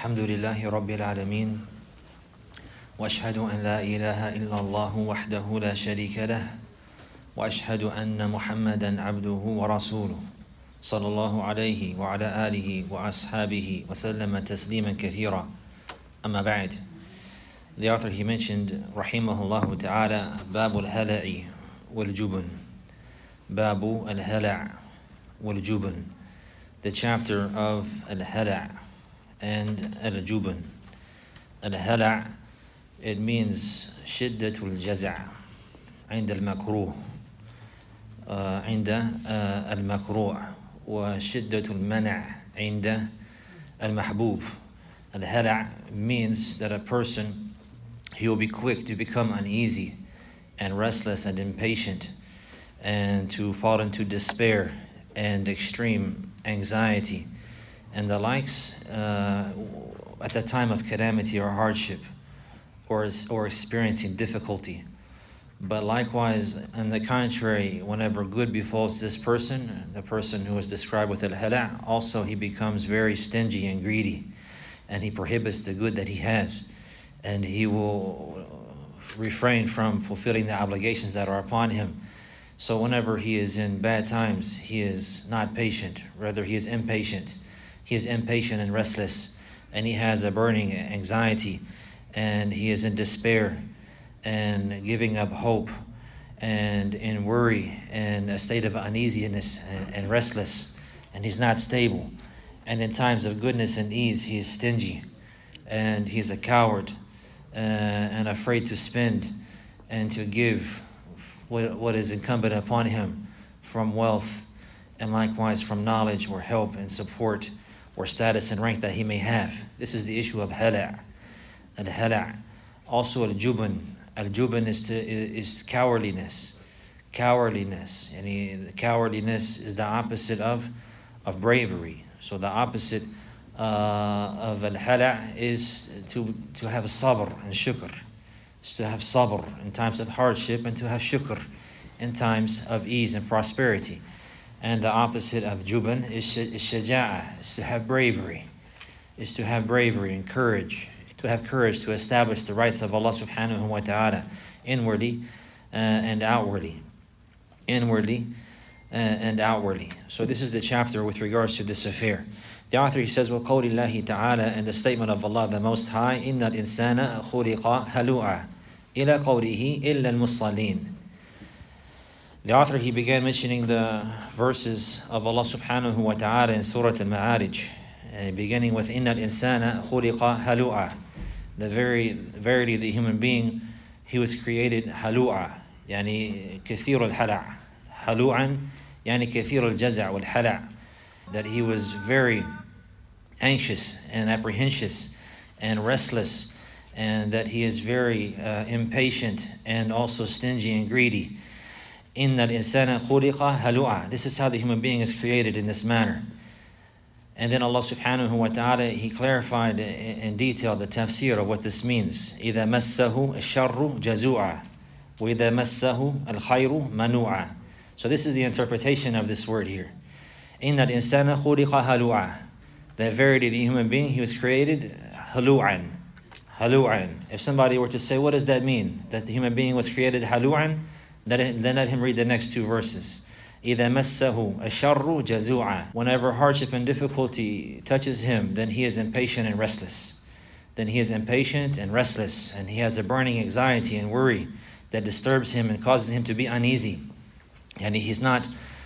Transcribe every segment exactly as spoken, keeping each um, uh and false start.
الحمد لله رب العالمين وأشهد أن لا إله إلا الله وحده لا شريك له وأشهد أن محمدا عبده ورسوله صلى الله عليه وعلى آله وأصحابه وسلم تسليما كثيرا. أما بعد, the author he mentioned رحمه الله تعالى باب الهلع والجبن. باب الهلع والجبن, the chapter of al-hala' and al-jubn. Al-hala', it means shiddatul jaza' عند المكروه عند المكروه وشدة المنع عند المحبوب. Al-hala' means that a person, he will be quick to become uneasy and restless and impatient and to fall into despair and extreme anxiety and the likes uh, at the time of calamity or hardship or, or experiencing difficulty. But likewise, on the contrary, whenever good befalls this person, the person who is described with al-hala', also he becomes very stingy and greedy, and he prohibits the good that he has, and he will refrain from fulfilling the obligations that are upon him. So whenever he is in bad times, he is not patient, rather he is impatient. He is impatient and restless, and he has a burning anxiety, and he is in despair and giving up hope and in worry and a state of uneasiness and, and restless, and he's not stable. And in times of goodness and ease, he is stingy, and he is a coward uh, and afraid to spend and to give what, what is incumbent upon him from wealth and likewise from knowledge or help and support or status and rank that he may have. This is the issue of hala'. Al-hala'. Also al-jubn. Al-jubn is, to, is cowardliness. Cowardliness. And he, the cowardliness is the opposite of, of bravery. So the opposite uh, of al-hala' is to, to have sabr and shukr. Is to have sabr in times of hardship and to have shukr in times of ease and prosperity. And the opposite of jubn is shaja'ah, is to have bravery, is to have bravery and courage, to have courage to establish the rights of Allah subhanahu wa ta'ala inwardly uh, and outwardly. Inwardly uh, and outwardly. So this is the chapter with regards to this affair. The author, he says, وَقَوْلِ اللَّهِ تَعَالَى, and the statement of Allah the Most High, إِنَّ الْإِنسَانَ خُلِقَ هَلُوعًا إِلَى قَوْلِهِ إِلَّا الْمُصَّلِينَ. The author, he began mentioning the verses of Allah subhanahu wa ta'ala in Surah Al-Ma'arij, uh, beginning with إِنَّ الْإِنسَانَ خُلِقَ هَلُوعًا. The very, verily the human being, he was created halu'a, يعني كثير الحلع. halu'an, يعني كثير الجزع والحلع. That he was very anxious and apprehensive and restless, and that he is very uh, impatient and also stingy and greedy. إِنَّ الْإِنسَانَ خُلِقَ هَلُوعًا. This is how the human being is created, in this manner. And then Allah subhanahu wa ta'ala, he clarified in detail the tafsir of what this means. إِذَا مَسَّهُ الشَّرُّ جَزُوعًا وَإِذَا مَسَّهُ الْخَيْرُ مَنُوعًا. So this is the interpretation of this word here. إِنَّ الْإِنسَانَ خُلِقَ هَلُوعًا. That verily the human being, he was created halu'an. Halu'an. If somebody were to say, what does that mean? That the human being was created halu'an? Then let him read the next two verses. إِذَا مَسَّهُ الشَّرُّ جَزُوعًا. Whenever hardship and difficulty touches him, then he is impatient and restless. Then he is impatient and restless, and he has a burning anxiety and worry that disturbs him and causes him to be uneasy. And he's not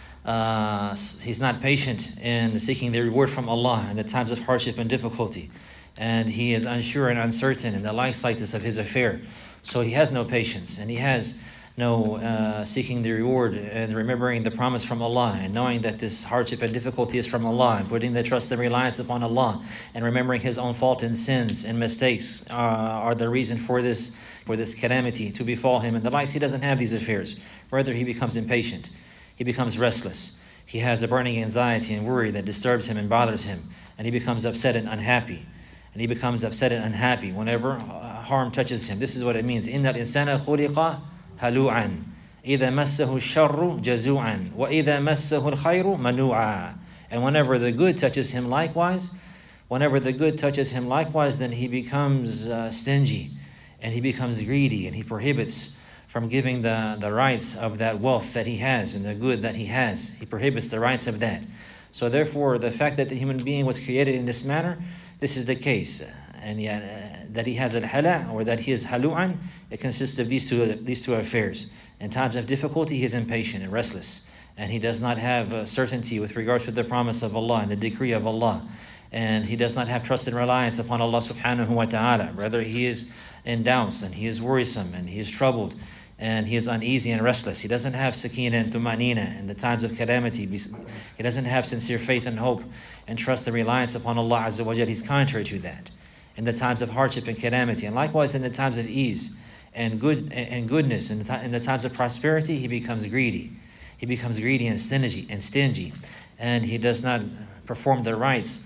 uh, he's not patient in seeking the reward from Allah in the times of hardship and difficulty. And he is unsure and uncertain in the likes like this of his affair. So he has no patience, and he has no uh, seeking the reward and remembering the promise from Allah, and knowing that this hardship and difficulty is from Allah, and putting the trust and reliance upon Allah, and remembering his own fault and sins and mistakes uh, are the reason for this for this calamity to befall him and the likes. He doesn't have these affairs. Rather, he becomes impatient. He becomes restless. He has a burning anxiety and worry that disturbs him and bothers him, and he becomes upset and unhappy. And he becomes upset and unhappy whenever uh, harm touches him. This is what it means. إِنَّ الْإِنسَانَ خُلِقَ هَلُوعًا إِذَا مَسَّهُ الشَّرُّ جَزُوعًا وَإِذَا مَسَّهُ الْخَيْرُ مَنُوعًا. And whenever the good touches him likewise, whenever the good touches him likewise, then he becomes uh, stingy, and he becomes greedy, and he prohibits from giving the, the rights of that wealth that he has and the good that he has. He prohibits the rights of that. So therefore, the fact that the human being was created in this manner, this is the case. And yet, uh, that he has al-hala, or that he is halu'an, it consists of these two, these two affairs. In times of difficulty, he is impatient and restless, and he does not have uh, certainty with regards to the promise of Allah and the decree of Allah. And he does not have trust and reliance upon Allah subhanahu wa ta'ala. Rather, he is in doubts, and he is worrisome, and he is troubled, and he is uneasy and restless. He doesn't have sakina and tumanina in the times of calamity. He doesn't have sincere faith and hope and trust and reliance upon Allah Azza wa Jal. He's contrary to that in the times of hardship and calamity. And likewise in the times of ease and good and goodness, in the, in the times of prosperity, he becomes greedy. He becomes greedy and stingy, and stingy, and he does not perform the rights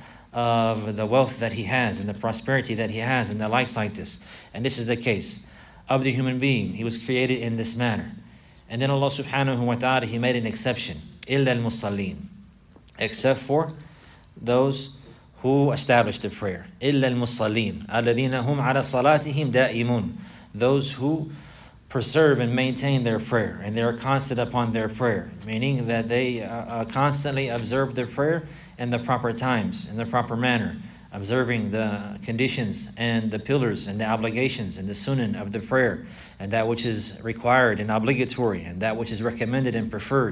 of the wealth that he has and the prosperity that he has and the likes like this. And this is the case of the human being. He was created in this manner. And then Allah subhanahu wa ta'ala, he made an exception. إِلَّا الْمُصَّلِّينَ, except for those who established the prayer. إِلَّا الْمُصَّلِّينَ الَّذِينَ هُمْ عَلَى صَلَاتِهِمْ دَائِمُونَ, those who preserve and maintain their prayer, and they are constant upon their prayer, meaning that they uh, constantly observe their prayer in the proper times, in the proper manner, observing the conditions and the pillars and the obligations and the sunan of the prayer, and that which is required and obligatory, and that which is recommended and preferred.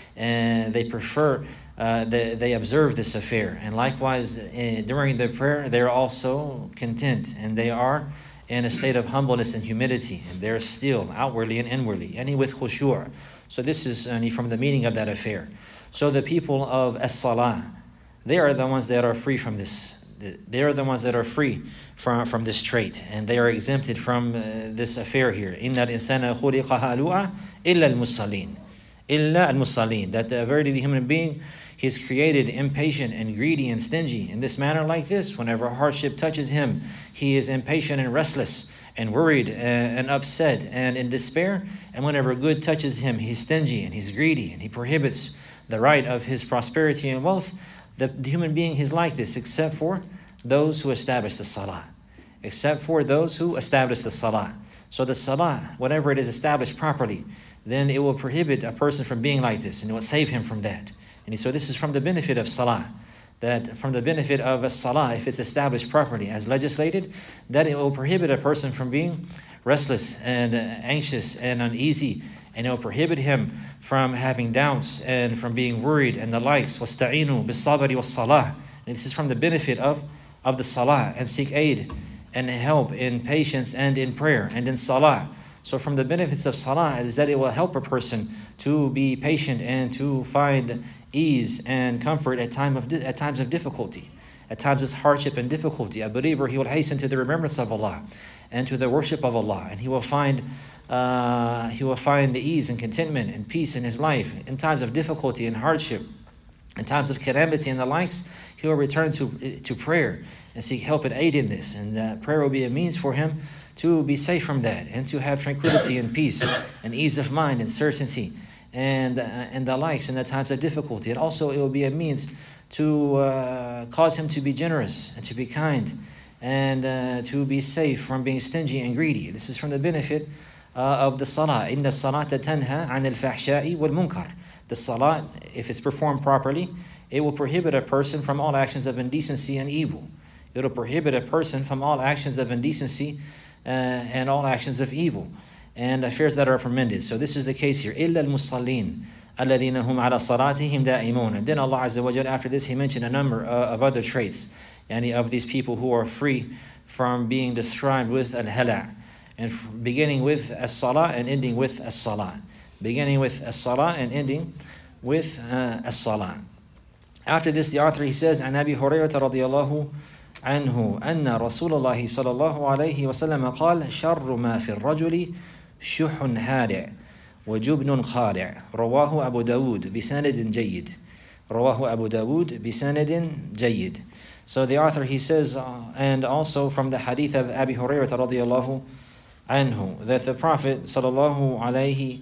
And they prefer, uh, they, they observe this affair. And likewise, uh, during the prayer, they're also content, and they are in a state of humbleness and humility, and they're still outwardly and inwardly, and with khushu'. So this is only from the meaning of that affair. So the people of as-salah, they are the ones that are free from this. They are the ones that are free from, from this trait, and they are exempted from uh, this affair here. Inna al-insana khuliqa halu'a illa al-musallin. Illa al-musallin. That the verily the human being, he is created impatient and greedy and stingy in this manner like this. Whenever hardship touches him, he is impatient and restless and worried and, and upset and in despair. And whenever good touches him, he's stingy and he's greedy, and he prohibits the right of his prosperity and wealth. The, the human being is like this, except for those who establish the salah. Except for those who establish the salah. So the salah, whenever it is established properly, then it will prohibit a person from being like this, and it will save him from that. And so this is from the benefit of salah. That from the benefit of a salah, if it's established properly as legislated, that it will prohibit a person from being restless and uh, anxious and uneasy, and it will prohibit him from having doubts and from being worried and the likes. وَاسْتَعِينُوا بِالصَّبْرِ وَالصَّلَاةِ. And this is from the benefit of, of the salah, and seek aid and help in patience and in prayer and in salah. So from the benefits of salah is that it will help a person to be patient and to find ease and comfort at, time of, at times of difficulty, at times of hardship and difficulty. A believer, he will hasten to the remembrance of Allah and to the worship of Allah, and he will find uh, he will find ease and contentment and peace in his life. In times of difficulty and hardship, in times of calamity and the likes, he will return to, to prayer and seek help and aid in this, and uh, prayer will be a means for him to be safe from that and to have tranquility and peace and ease of mind and certainty and uh, and the likes in the times of difficulty. And also it will be a means to uh, cause him to be generous and to be kind and uh, to be safe from being stingy and greedy. This is from the benefit uh, of the salah. Inna salata tanha an al-fahsha'i wal-munkar. The salah, if it's performed properly, it will prohibit a person from all actions of indecency and evil. It will prohibit a person from all actions of indecency uh, and all actions of evil and affairs that are permitted. So this is the case here. إِلَّا الْمُصَّلِّينَ الَّذِينَ هُمْ عَلَى صَلَاتِهِمْ دَائِمُونَ. And then Allah Azza wa Jalla, after this, He mentioned a number uh, of other traits, yani of these people who are free from being described with al-hala', and beginning with as-salah and ending with as-salah. Beginning with as-salah and ending with uh, as-salah. After this, the author, he says, عن أبي هريرة رضي الله عنه أن رسول الله صلى الله عليه وسلم قال شر ما في الرجل شح هارع وجبن خارع رواه أبو داود بسند جيد رواه أبو داود بسند جيد. So the author, he says, uh, and also from the hadith of Abi Hurairah رضي الله عنه, that the Prophet صلى الله عليه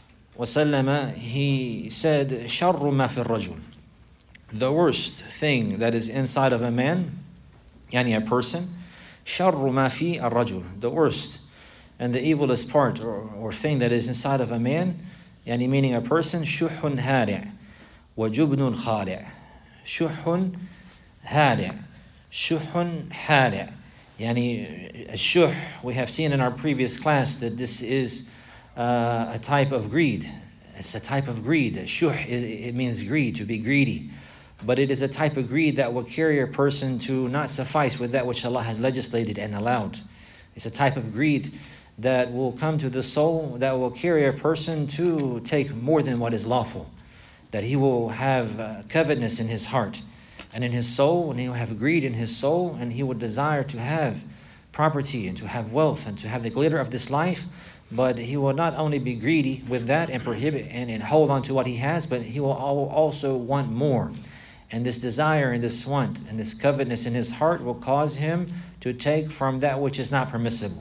وسلم, he said, شر ما في الرجل, the worst thing that is inside of a man Yani a person. شر ما في الرجل, the worst and the evilest part or, or thing that is inside of a man, yani meaning a person, شح هارع وجبن خالع. شح هارع, شح هارع. Yani الشح, we have seen in our previous class that this is uh, a type of greed. It's a type of greed. Shuh, it means greed, to be greedy. But it is a type of greed that will carry a person to not suffice with that which Allah has legislated and allowed. It's a type of greed that will come to the soul, that will carry a person to take more than what is lawful. That he will have uh, covetousness in his heart and in his soul, and he will have greed in his soul, and he will desire to have property and to have wealth and to have the glitter of this life. But he will not only be greedy with that and prohibit and, and hold on to what he has, but he will also want more. And this desire and this want and this covetousness in his heart will cause him to take from that which is not permissible.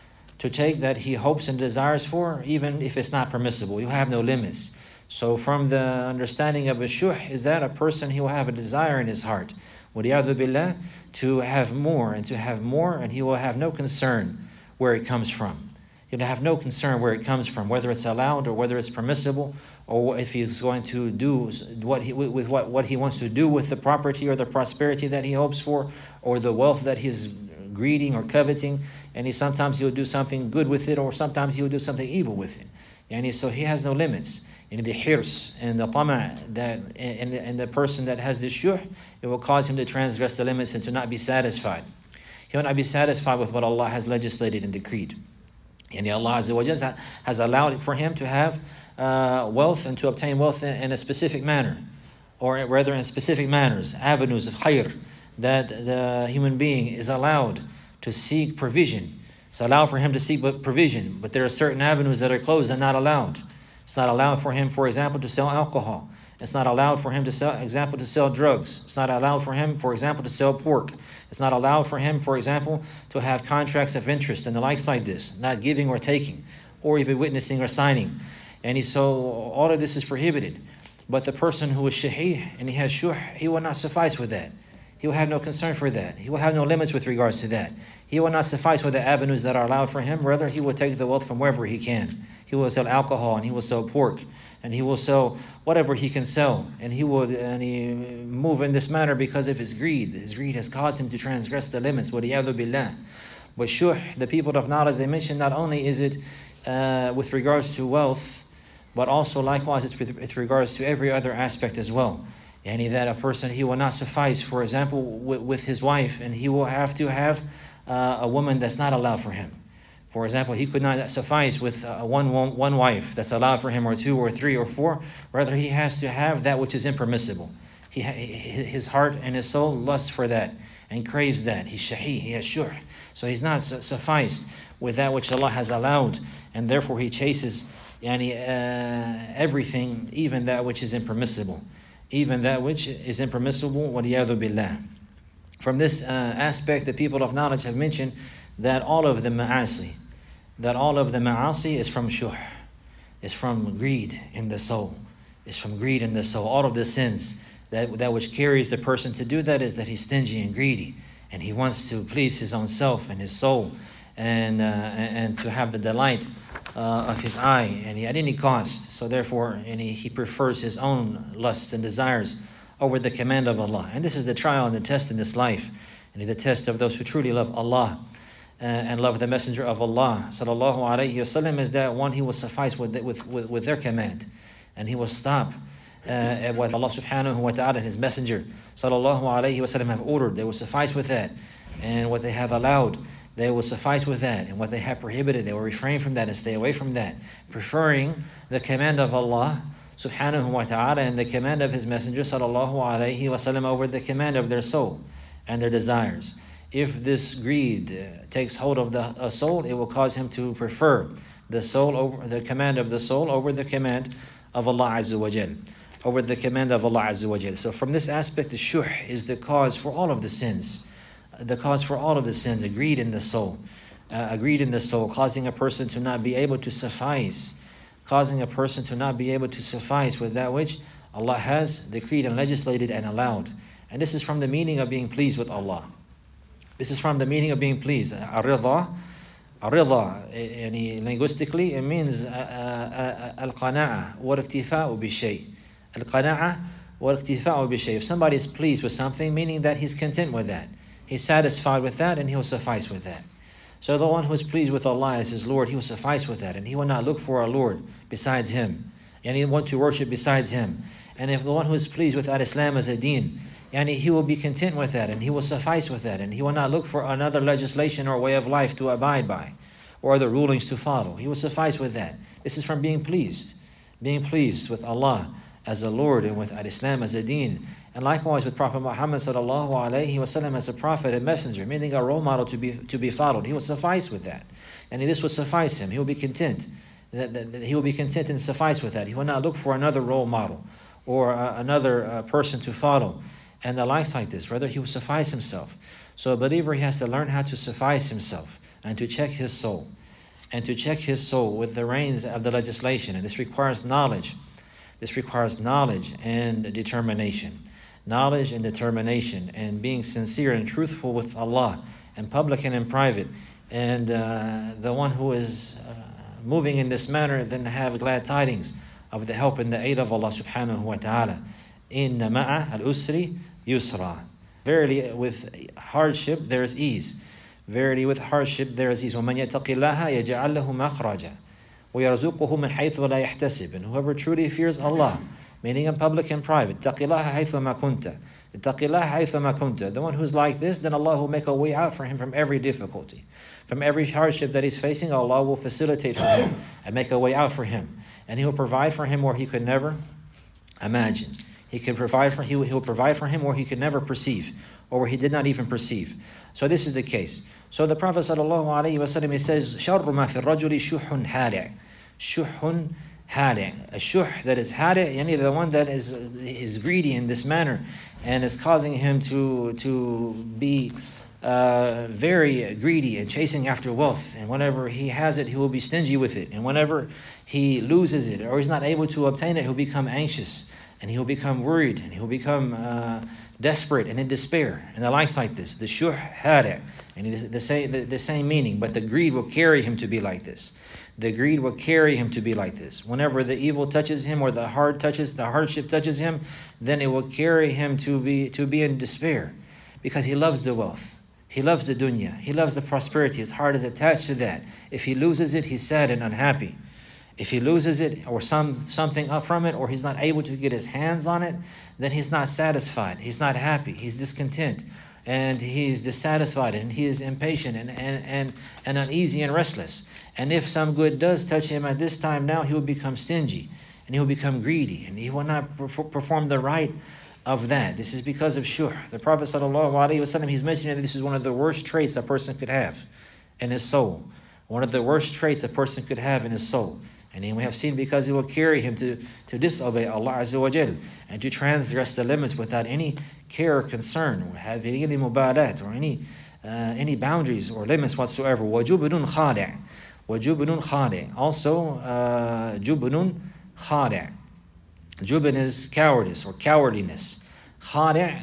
To take that he hopes and desires for, even if it's not permissible. You have no limits. So from the understanding of a shuh is that a person, he will have a desire in his heart, وَلِيَعْذُ بِاللَّهِ, to have more and to have more, and he will have no concern where it comes from. He'll have no concern where it comes from, whether it's allowed or whether it's permissible, or if he's going to do what he, with what, what he wants to do with the property or the prosperity that he hopes for, or the wealth that he's greeding or coveting. And he sometimes he'll do something good with it, or sometimes he'll do something evil with it. And he, so he has no limits. And the hirs and the tama' that and, and the person that has the shuh, it will cause him to transgress the limits and to not be satisfied. He will not be satisfied with what Allah has legislated and decreed. And Allah Azza wa Jalla has allowed for him to have uh, wealth and to obtain wealth in, in a specific manner, or rather in specific manners, avenues of khair, that the human being is allowed to seek provision. It's allowed for him to seek provision, but there are certain avenues that are closed and not allowed. It's not allowed for him, for example, to sell alcohol. It's not allowed for him to sell, example, to sell drugs. It's not allowed for him, for example, to sell pork. It's not allowed for him, for example, to have contracts of interest and the likes like this, not giving or taking, or even witnessing or signing. And he, so all of this is prohibited. But the person who is shahih and he has shuh, he will not suffice with that. He will have no concern for that. He will have no limits with regards to that. He will not suffice with the avenues that are allowed for him. Rather, he will take the wealth from wherever he can. He will sell alcohol, and he will sell pork, and he will sell whatever he can sell. And he will and he move in this manner because of his greed. His greed has caused him to transgress the limits. وَلِيَعْذُ بِاللَّهِ. But shuh, the people of knowledge, they mentioned not only is it uh, with regards to wealth, but also likewise it's with, with regards to every other aspect as well. And that a person, he will not suffice, for example, with, with his wife, and he will have to have uh, a woman that's not allowed for him. For example, he could not suffice with uh, one, one, one wife that's allowed for him, or two, or three, or four. Rather, he has to have that which is impermissible. He, his heart and his soul lusts for that and craves that. He's shahi, he has shuh. So he's not su sufficed with that which Allah has allowed, and therefore he chases yani, uh, everything, even that which is impermissible. Even that which is impermissible, وَلِيَعْذُ بِاللَّهِ. From this uh, aspect, the people of knowledge have mentioned that all of the ma'asi, that all of the ma'asi is from shuh, is from greed in the soul, is from greed in the soul. All of the sins, that, that which carries the person to do that is that he's stingy and greedy, and he wants to please his own self and his soul, and, uh, and to have the delight Uh, of his eye, and he, at any cost. So therefore, and he, he prefers his own lusts and desires over the command of Allah. And this is the trial and the test in this life, and the test of those who truly love Allah uh, and love the Messenger of Allah sallallahu alaihi wasallam, is that one, he will suffice with, with, with, with their command, and he will stop uh, at what Allah subhanahu wa ta'ala and his Messenger sallallahu alaihi wasallam have ordered. They will suffice with that, and what they have allowed, they will suffice with that, and what they have prohibited, they will refrain from that and stay away from that, preferring the command of Allah subhanahu wa ta'ala and the command of his Messenger sallallahu alayhi wasallam over the command of their soul and their desires. If this greed uh, takes hold of the uh, soul, it will cause him to prefer the soul over the command of the soul over the command of Allah Azza wa Jal, over the command of Allah Azza wa Jal. So from this aspect, the shuh is the cause for all of the sins. The cause for all of the sins, a greed in the soul, uh, a greed in the soul, causing a person to not be able to suffice, causing a person to not be able to suffice with that which Allah has decreed and legislated and allowed. And this is from the meaning of being pleased with Allah. This is from the meaning of being pleased. Ar-ridha, ar-ridha, yani linguistically, it means al-qana'a wal-iktifa'u bi-shay. Al-qana'a wal-iktifa'u bi-shay. If somebody is pleased with something, meaning that he's content with that. He's satisfied with that and he'll suffice with that. So the one who is pleased with Allah as his Lord, he will suffice with that. And he will not look for a Lord besides him. And he will want to worship besides him. And if the one who is pleased with Islam as a deen, yani he will be content with that and he will suffice with that. And he will not look for another legislation or way of life to abide by or other rulings to follow. He will suffice with that. This is from being pleased. Being pleased with Allah as a Lord and with Islam as a deen. And likewise with Prophet Muhammad sallallahu alaihi wasallam as a prophet and messenger, meaning a role model to be to be followed. He will suffice with that. And this will suffice him. He will be content. That, that, that he will be content and suffice with that. He will not look for another role model or uh, another uh, person to follow. And the likes like this. Rather, he will suffice himself. So a believer, he has to learn how to suffice himself and to check his soul. And to check his soul with the reins of the legislation. And this requires knowledge. This requires knowledge and determination. Knowledge and determination and being sincere and truthful with Allah in public and in private. And uh, the one who is uh, moving in this manner, then have glad tidings of the help and the aid of Allah subhanahu wa ta'ala. Inna ma'a al-usri yusra. Verily with hardship there is ease. Verily with hardship there is ease. وَمَنْ يَتَقِ اللَّهَ يَجْعَلْ لَهُ مَخْرَجًا وَيَرْزُقُهُ مِنْ حَيْثُ لَا يَحْتَسِبُ. And whoever truly fears Allah, meaning in public and private, اتَّقِ اللَّهَ حَيْثُ مَا كُنْتَ اتَّقِ اللَّهَ حَيْثُ مَا كُنْتَ. The one who's like this, then Allah will make a way out for him from every difficulty. From every hardship that he's facing, Allah will facilitate for him and make a way out for him. And he will provide for him where he could never imagine. He can provide for he will, he will provide for him where he could never perceive, or where he did not even perceive. So this is the case. So the Prophet sallallahu alaihi wasallam, he says, "Sharru ma fi rajuli shuhun hali'." Shuhun hali'. A shuh that is hali', yani the one that is is greedy in this manner, and is causing him to to be uh, very greedy and chasing after wealth. And whenever he has it, he will be stingy with it. And whenever he loses it or he's not able to obtain it, he'll become anxious. And he will become worried, and he will become uh, desperate and in despair, and the likes like this. The shuh hada, and the, the, same, the, the same meaning, but the greed will carry him to be like this. The greed will carry him to be like this. Whenever the evil touches him, or the hard touches, the hardship touches him, then it will carry him to be to be in despair, because he loves the wealth. He loves the dunya. He loves the prosperity. His heart is attached to that. If he loses it, he's sad and unhappy. If he loses it or some something up from it, or he's not able to get his hands on it, then he's not satisfied. He's not happy. He's discontent. And he's dissatisfied, and he is impatient and, and, and, and uneasy and restless. And if some good does touch him at this time now, he will become stingy and he will become greedy, and he will not perform the right of that. This is because of shuh. The Prophet sallallahu alaihi wasallam, he's mentioning that this is one of the worst traits a person could have in his soul. One of the worst traits a person could have in his soul. And we have seen, because it will carry him to, to disobey Allah Azza wa Jal, and to transgress the limits without any care or concern, or having any mubalat, or any uh, any boundaries or limits whatsoever. وَجُبْنٌ خَادِعٌ وَجُبْنٌ خَادِعٌ. Also, uh, جُبْنٌ خَادِعٌ. Jubn is cowardice or cowardliness. Khadi',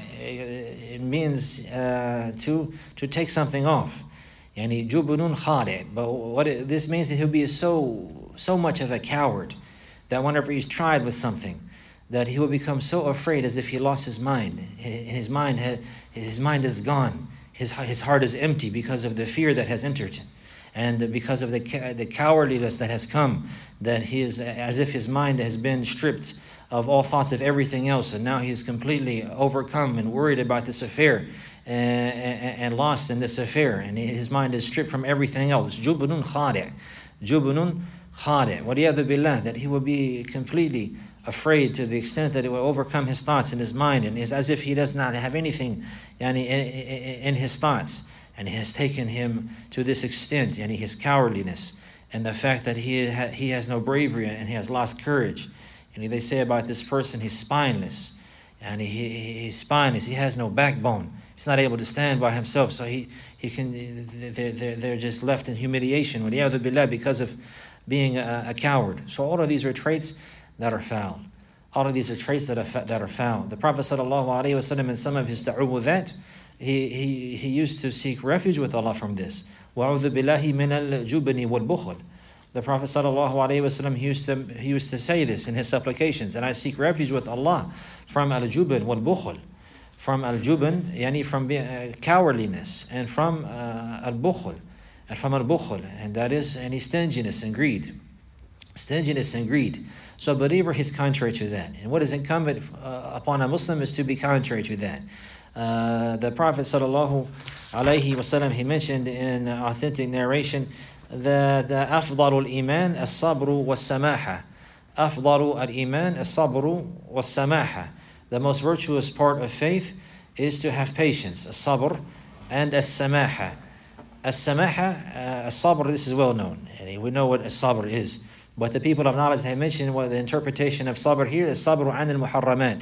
it means uh, to, to take something off. Yani jubnun khadi'. But what it, this means that he'll be so so much of a coward that whenever he's tried with something, that he will become so afraid as if he lost his mind. And his mind his mind is gone. His his heart is empty because of the fear that has entered, and because of the the cowardliness that has come. That he is as if his mind has been stripped of all thoughts of everything else, and now he's completely overcome and worried about this affair. And, and, and lost in this affair, and his mind is stripped from everything else. Jubnun khadi', jubnun khadi'. Waliyadhu billah, that he will be completely afraid to the extent that it will overcome his thoughts in his mind, and is as if he does not have anything yani, in, in, in his thoughts, and it has taken him to this extent, and his cowardliness, and the fact that he ha, he has no bravery and he has lost courage. And they say about this person, he's spineless, and he, he he's spineless. He has no backbone. He's not able to stand by himself, so he, he can, they're, they're, they're just left in humiliation because of being a, a coward. So all of these are traits that are foul. All of these are traits that are, that are foul. The Prophet sallallahu alaihi wasallam, in some of his ta'awudat, he, he, he used to seek refuge with Allah from this. وَأَعُوذُ بِاللَّهِ مِنَ الْجُبْنِ وَالْبُخْلِ. The Prophet sallallahu alaihi wasallam, he used to he used to say this in his supplications, and I seek refuge with Allah from al-jubn wal-bukhl, from al-jubn, yani from uh, cowardliness, and from uh, al-bukhl, and from al-bukhl, and that is any stinginess and greed, stinginess and greed. So a believer is contrary to that, and what is incumbent uh, upon a Muslim is to be contrary to that. Uh, the Prophet sallallahu alaihi wasallam, he mentioned in uh, authentic narration, the the أفضل الإيمان الصبر والسماحة. أفضل الإيمان الصبر والسماحة. The most virtuous part of faith is to have patience, الصبر, and السماحة. السماحة, الصبر, this is well known. We know what الصبر is. But the people of knowledge have mentioned what the interpretation of sabr here is sabr عن المحرمات.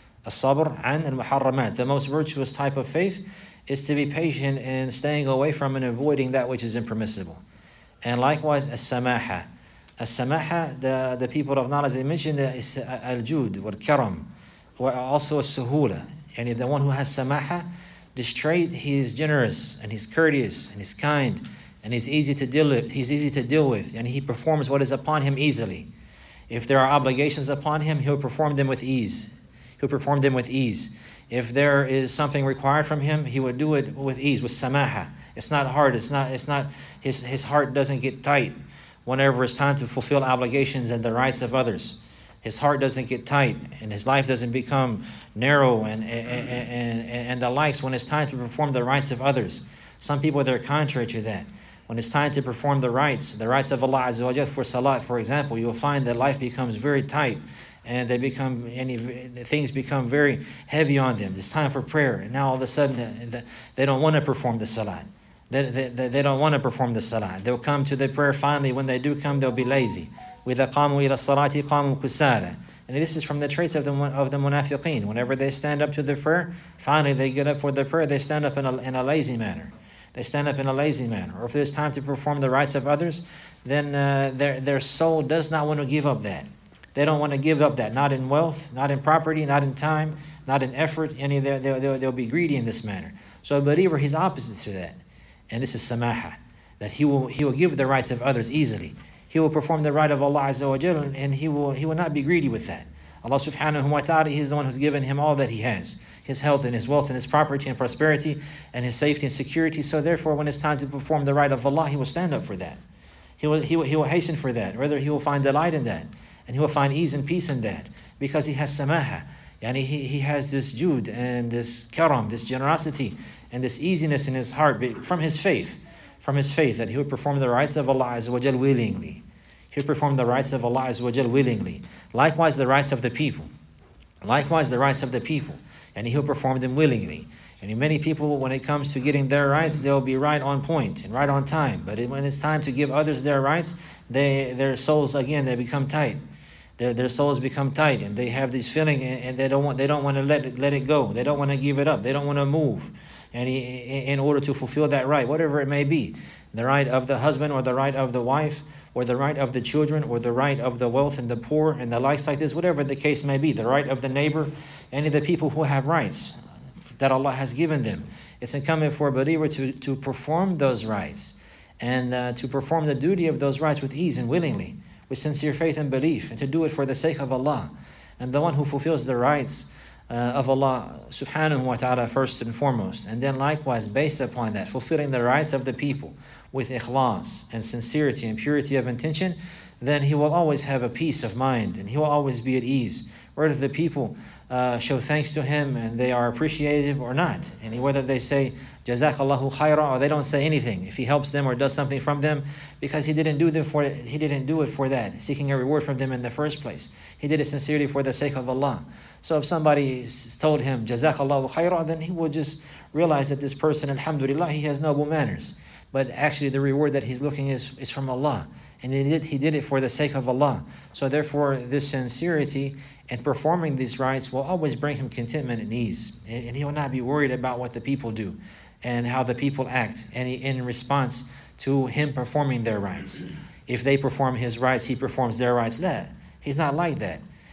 الصبر عن المحرمات. The most virtuous type of faith is to be patient in staying away from and avoiding that which is impermissible. And likewise, as-samaha. As-samaha, the, the people of knowledge, they mentioned is al-jud, wal-karam, or also as-suhula. And the one who has samaha, this trait, he is generous, and he's courteous, and he's kind, and he's easy to deal with, he's easy to deal with, and he performs what is upon him easily. If there are obligations upon him, he'll perform them with ease. He'll perform them with ease. If there is something required from him, he would do it with ease, with samaha. It's not hard. It's not, it's not, his, his heart doesn't get tight whenever it's time to fulfill obligations and the rights of others. His heart doesn't get tight, and his life doesn't become narrow and, and, and, and the likes when it's time to perform the rights of others. Some people, they're contrary to that. When it's time to perform the rights, the rights of Allah Azza wa Jal for salat, for example, you'll find that life becomes very tight. And they become any things become very heavy on them. It's time for prayer, and now all of a sudden they don't want to perform the salat. They, they, they don't want to perform the salat. They'll come to the prayer. Finally, when they do come, they'll be lazy. وَإِذَا قَامُوا إِلَى الصَّلَاةِ قَامُوا كُسَالَى. And this is from the traits of the of the munafiqeen. Whenever they stand up to the prayer, finally they get up for the prayer. They stand up in a in a lazy manner. They stand up in a lazy manner. Or if there's time to perform the rights of others, then uh, their their soul does not want to give up that. They don't want to give up that, not in wealth, not in property, not in time, not in effort. Any of their, they'll, they'll, they'll be greedy in this manner. So a believer, he's opposite to that. And this is samaha, that he will he will give the rights of others easily. He will perform the right of Allah Azza wa Jal, and he will he will not be greedy with that. Allah subhanahu wa ta'ala, He is the one who's given him all that he has. His health and his wealth and his property and prosperity and his safety and security. So therefore, when it's time to perform the right of Allah, he will stand up for that. He will, he will, he will hasten for that. Rather, he will find delight in that. And he will find ease and peace in that, because he has samaha. Yani he, he has this jud and this karam, this generosity and this easiness in his heart from his faith, from his faith that he will perform the rights of Allah Azza wa Jal willingly. He will perform the rights of Allah Azza wa Jal willingly. Likewise, the rights of the people. Likewise, the rights of the people. And he will perform them willingly. And many people, when it comes to getting their rights, they'll be right on point and right on time. But when it's time to give others their rights, they their souls, again, they become tight. Their, their souls become tight, and they have this feeling, and they don't want they don't want to let it, let it go. They don't want to give it up. They don't want to move, and he, in order to fulfill that right, whatever it may be, the right of the husband or the right of the wife or the right of the children or the right of the wealth and the poor and the likes like this, whatever the case may be, the right of the neighbor, any of the people who have rights that Allah has given them. It's incumbent for a believer to, to perform those rights and uh, to perform the duty of those rights with ease and willingly, with sincere faith and belief, and to do it for the sake of Allah. And the one who fulfills the rights uh, of Allah subhanahu wa ta'ala first and foremost, and then likewise based upon that, fulfilling the rights of the people with ikhlas and sincerity and purity of intention, then he will always have a peace of mind, and he will always be at ease. Whether the people uh, show thanks to him and they are appreciative or not, and whether they say Jazakallahu khaira or they don't say anything, if he helps them or does something from them, because he didn't do them for he didn't do it for that, seeking a reward from them in the first place. He did it sincerely for the sake of Allah. So if somebody told him Jazakallahu khaira, then he will just realize that this person, alhamdulillah, he has noble manners. But actually the reward that he's looking is, is from Allah. And he did, he did it for the sake of Allah. So therefore, this sincerity and performing these rights will always bring him contentment and ease. And, and he will not be worried about what the people do and how the people act and he, in response to him performing their rights. If they perform his rights, he performs their rights. La, he's not like that.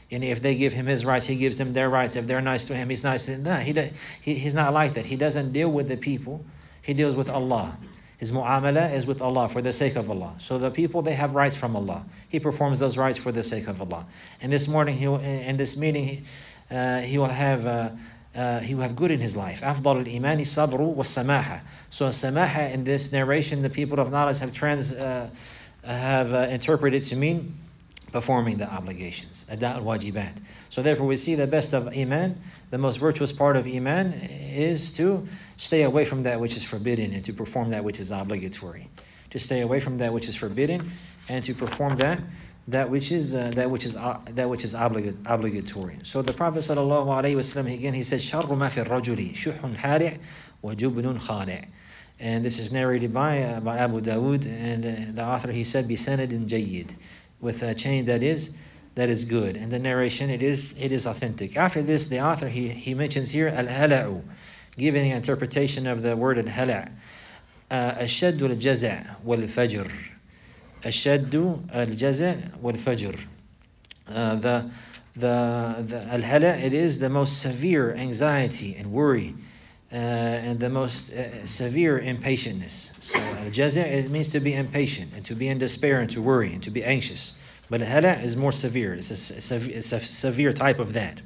And if they give him his rights, he gives them their rights. If they're nice to him, he's nice to them. No, he, he, he's not like that. He doesn't deal with the people. He deals with Allah. His mu'amala is with Allah for the sake of Allah. So the people, they have rights from Allah. He performs those rights for the sake of Allah. And this morning, he will, in this meeting, uh, he will have uh, uh, he will have good in his life. أفضل الإيمان الصبر والسماحة. So samaha in this narration, the people of knowledge have trans uh, have uh, interpreted to mean performing the obligations, ada al-wajibat. So therefore we see the best of iman, the most virtuous part of iman is to stay away from that which is forbidden and to perform that which is obligatory. To stay away from that which is forbidden and to perform that that which is uh, that which is uh, that which is obligat obligatory. So the Prophet sallallahu alaihi wasallam again, he said, "Sharru ma fi ar-rajuli shuhun hari' wa jubnun khali'." And this is narrated by uh, by Abu Dawood, and uh, the author, he said, "Bisanadin jayyid," with a chain that is that is good. And the narration, it is it is authentic. After this, the author, he he mentions here al-hala'u, giving an interpretation of the word al-hala'. Ashaddu al-jaza' wal-fajr. Ashaddu al-jaza' wal-fajr. The the the al-hala', it is the most severe anxiety and worry, uh, and the most uh, severe impatientness. So al-jaza', it means to be impatient and to be in despair and to worry and to be anxious. But al-hala' is more severe. It's a, it's a severe type of that.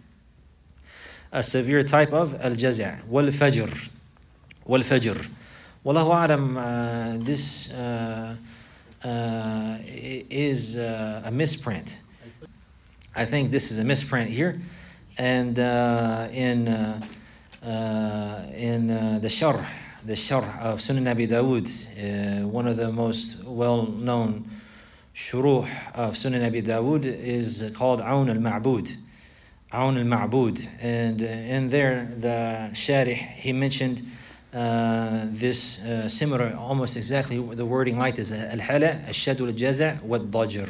A severe type of al-jaza'. Wal-fajr. Wal-fajr. Wallahu a'lam, uh, this uh, uh, is uh, a misprint. I think this is a misprint here. And uh, in uh, uh, in uh, the sharh, the sharh of Sunan Abi Dawood, uh, one of the most well-known shuruh of Sunan Abi Dawood is called Awn al-Ma'bud. Awn al-Ma'bud. And uh, in there, the sharih, he mentioned uh, this uh, similar, almost exactly the wording like this: al-hala, al-shaddu al-jaza' wal-dajr.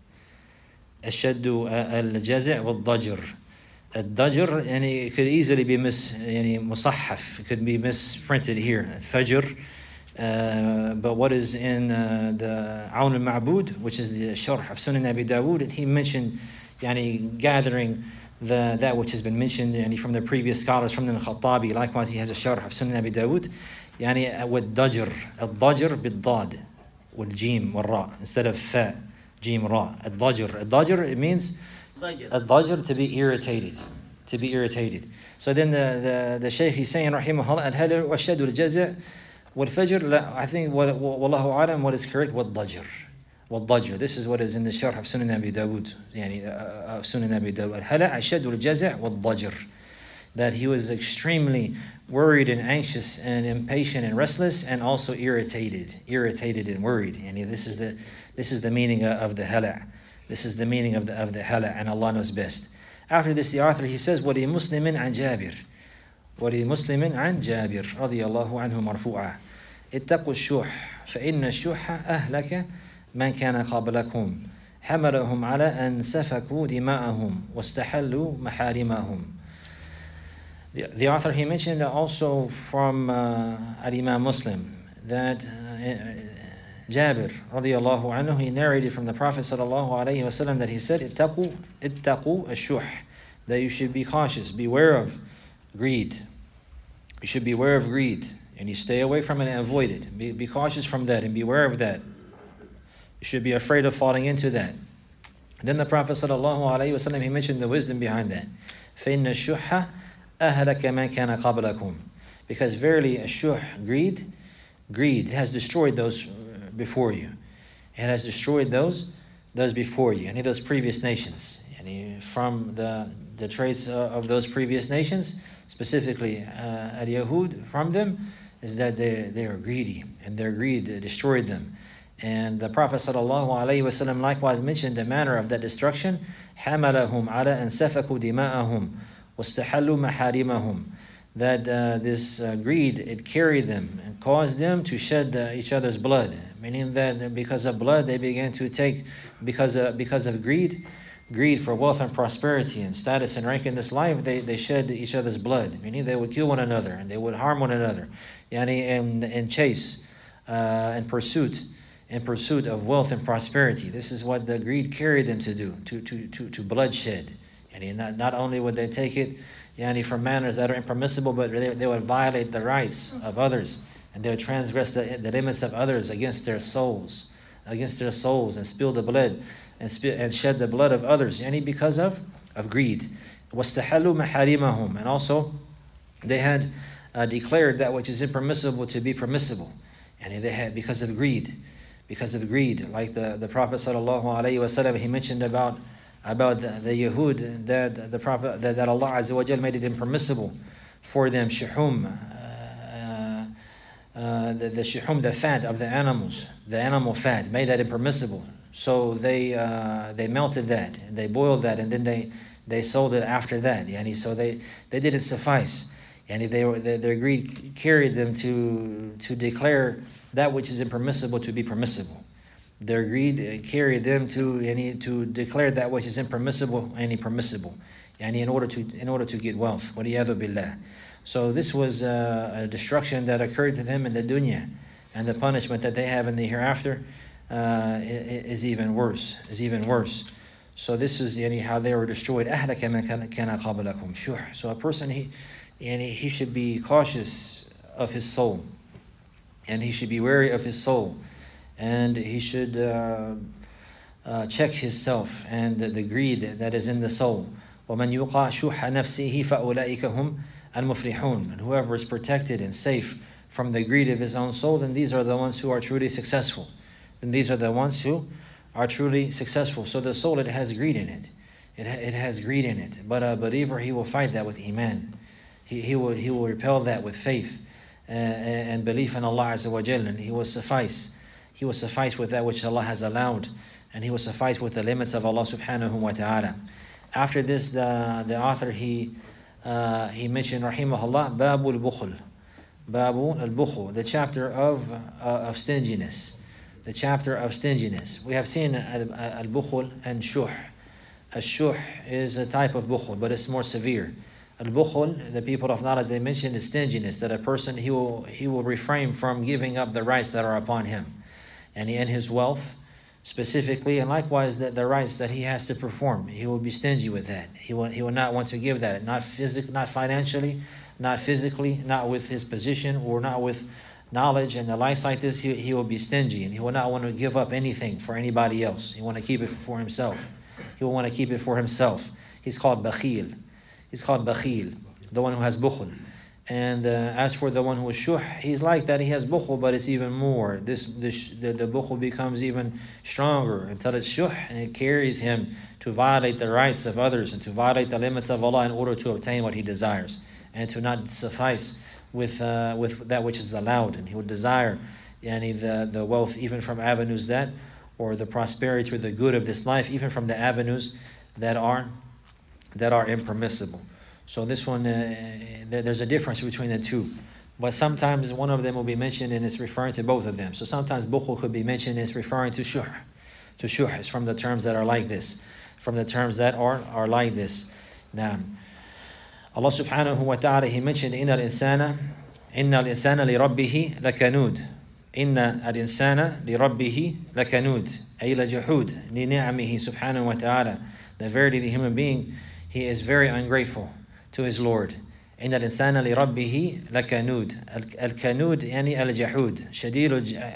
Al-shaddu al-jaza' wal-dajr. Al-dajr, and it could easily be mis, yani, musahhaf. It could be misprinted here. Fajr. Uh, but what is in uh, the Awn al-Ma'bud, which is the sharh of Sunan Abi Dawood, and he mentioned, yani, gathering the that which has been mentioned, yani, from the previous scholars, from the Khattabi. Likewise, he has a sharh of Sunan Abi Dawood, yani, with dajr, al-dajr bid-dad, wal-jim, wal-ra, instead of fa, jim, ra. Al-dajr, al-dajr, it means al-dajr, to be irritated, to be irritated. So then the the, the Shaykh, he's saying, rahimahullah, al-hala wa shaddu al-jaza' wal-fajr. I think, what, wallahu a'lam, what is correct, wal-dajr. Wal-dajr. This is what is in the sharh of Sunan Abi Dawood, yani, uh, of Sunan Abi Dawood. Al-hala ashaddu al-jaza' wal-dajr. That he was extremely worried and anxious and impatient and restless and also irritated, irritated and worried. Yani this is the this is the meaning of the hala. This is the meaning of the of the hala, and Allah knows best. After this, the author, he says, وَلِي مُسْلِمٍ عَنْ جَابِرٍ وَلِي مُسْلِمٍ عَنْ جَابِرٍ رضي الله عنه مرفوعا اتقوا الشح فإن الشح أهلك من كان قبلكم حملهم على أن سفكوا دماءهم واستحلوا محارمهم. The, the author, he mentioned also from uh, Al-Imam Muslim that uh, Jabir radiallahu anhu, he narrated from the Prophet sallallahu alayhi wasallam that he said, ittaqu ittaqu ash-shuh, that you should be cautious, beware of greed. You should beware of greed, and you stay away from it and avoid it. Be, be cautious from that and beware of that. You should be afraid of falling into that. And then the Prophet sallallahu alayhi wasallam, he mentioned the wisdom behind that. فَإِنَّ الشُّحَّ أَهْلَكَ مَنْ كَانَ قَبْلَكُمْ. Because verily, ash-shuh, greed, greed has destroyed those before you. It has destroyed those those before you, any of those previous nations. Any from the the traits uh, of those previous nations, specifically uh, al-Yahud, from them is that they they are greedy, and their greed destroyed them. And the Prophet sallallahu alaihi wasallam likewise mentioned the manner of that destruction. حَمَلَهُمْ عَلَى أَنْ سَفَكُوا دِمَاءَهُمْ وَاسْتَحَلُّوا مَحَارِمَهُمْ. That uh, this uh, greed, it carried them and caused them to shed uh, each other's blood. Meaning that because of blood, they began to take, because of, because of greed, greed for wealth and prosperity and status and rank in this life, they, they shed each other's blood. Meaning they would kill one another and they would harm one another. Yani in, in chase, uh, in pursuit, in pursuit of wealth and prosperity. This is what the greed carried them to do, to, to, to, to bloodshed. And not, not only would they take it yani, for manners that are impermissible, but they, they would violate the rights of others, and they would transgress the, the limits of others against their souls, against their souls, and spill the blood and spill, and shed the blood of others, yani because of, of greed. وَاسْتَحَلُّوا مَحَارِمَهُم. And also, they had uh, declared that which is impermissible to be permissible, and they had because of greed, because of greed. Like the, the Prophet sallallahu alaihi wasallam, he mentioned about about the, the Yahud, that the Prophet that, that Allah Azza wa Jal made it impermissible for them shuhum, uh, uh, the, the shuhum, the fat of the animals, the animal fat, made that impermissible. So they uh, they melted that, and they boiled that, and then they they sold it after that. Yani, so they they didn't suffice. Yani, they were they, their greed carried them to to declare that which is impermissible to be permissible. Their greed carried them to any to declare that which is impermissible any permissible, and in order to in order to get wealth. Waliyadu billah. So this was uh, a destruction that occurred to them in the dunya, and the punishment that they have in the hereafter uh, is even worse. Is even worse. So this is yani, how they were destroyed. أهلك من كان قبلكم شح. So a person he yani, he should be cautious of his soul, and he should be wary of his soul. And he should uh, uh, check himself and the, the greed that is in the soul. وَمَنْ يُقَى شُحَّ نَفْسِهِ فَأُولَٰئِكَ هُمْ الْمُفْلِحُونَ. And whoever is protected and safe from the greed of his own soul, then these are the ones who are truly successful. Then these are the ones who are truly successful. So the soul, it has greed in it. It, ha it has greed in it. But a believer, he will fight that with iman. He, he, will, he will repel that with faith uh, and belief in Allah Azza wa Jal, and he will suffice. He will suffice with that which Allah has allowed, and he will suffice with the limits of Allah subhanahu wa ta'ala. After this, the, the author, he uh, he mentioned, rahimahullah, Babu al-Bukhul. Babu al-Bukhul, the chapter of, uh, of stinginess. The chapter of stinginess. We have seen al-Bukhul and Shuh. Al-Shuh is a type of Bukhul, but it's more severe. Al-Bukhul, the people of knowledge, they mentioned is stinginess, that a person, he will, he will refrain from giving up the rights that are upon him, and in his wealth specifically, and likewise the, the rights that he has to perform. He will be stingy with that. He will, he will not want to give that, not physic, not financially, not physically, not with his position, or not with knowledge and the likes like this. He, he will be stingy, and he will not want to give up anything for anybody else. He will want to keep it for himself. He will want to keep it for himself. He's called bakhil. He's called bakhil, the one who has bukhul. And uh, as for the one who is shuh, he's like that. He has bukhul, but it's even more. This, this the, the bukhul becomes even stronger until it's shuh, and it carries him to violate the rights of others and to violate the limits of Allah in order to obtain what he desires, and to not suffice with uh, with that which is allowed. And he would desire yani, the, the wealth even from avenues that, or the prosperity or the good of this life, even from the avenues that are that are impermissible. So this one, uh, there's a difference between the two. But sometimes one of them will be mentioned and it's referring to both of them. So sometimes bukhul could be mentioned and it's referring to shuh. To shuh is from the terms that are like this. From the terms that are, are like this. Now, Allah subhanahu wa ta'ala, he mentioned, إِنَّ الْإِنسَانَ إِنَّ الْإِنسَانَ لِرَبِّهِ لَكَنُودٌ إِنَّ الْإِنسَانَ لِرَبِّهِ لَكَنُودٌ أي لَجَحُودٌ لِنِعَمِهِ subhanahu wa ta'ala. That verily the human being, he is very ungrateful to his Lord. إن الإنسان لربه لكنود. الكنود يعني الجحود شديد